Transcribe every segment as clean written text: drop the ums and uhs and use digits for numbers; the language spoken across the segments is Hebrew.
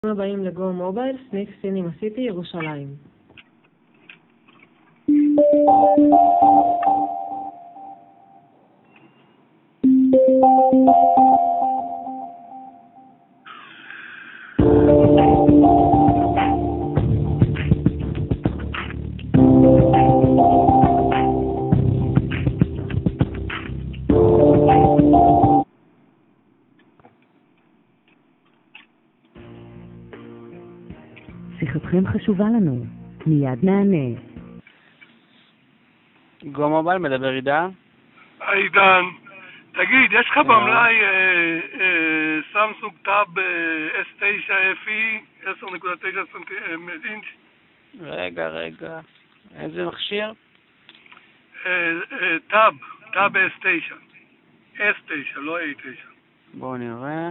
הבאים לגו מובייל, סניף סינימה סיטי, ירושלים. שיחתכם חשובה לנו, מיד נענה. גו מובייל, מדבר עידן. עידן, תגיד, יש לך במלאי סמסונג טאב S9 FE 10.9 אינץ'? רגע, איזה מכשיר? טאב S9, S9, לא A9. בואו נראה.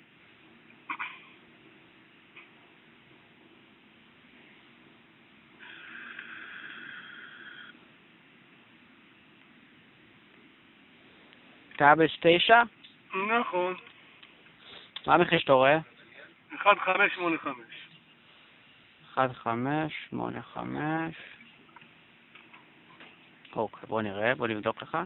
טאב S9? נכון. מה המחיר שאתה רואה? 1585. 1585. אוקיי, בוא נראה, בוא נבדוק לך.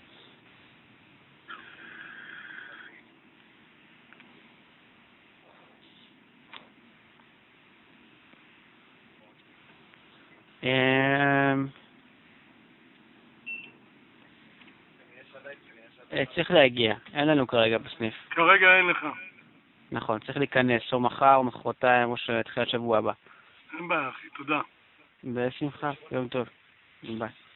צריך להגיע, אין לנו כרגע בסניף. כרגע אין לך. נכון, צריך להיכנס, או מחר, או מחרתיים, או שתחילת שבוע הבא. אין בעיה אחי, תודה. בשמחה, יום טוב. ביי.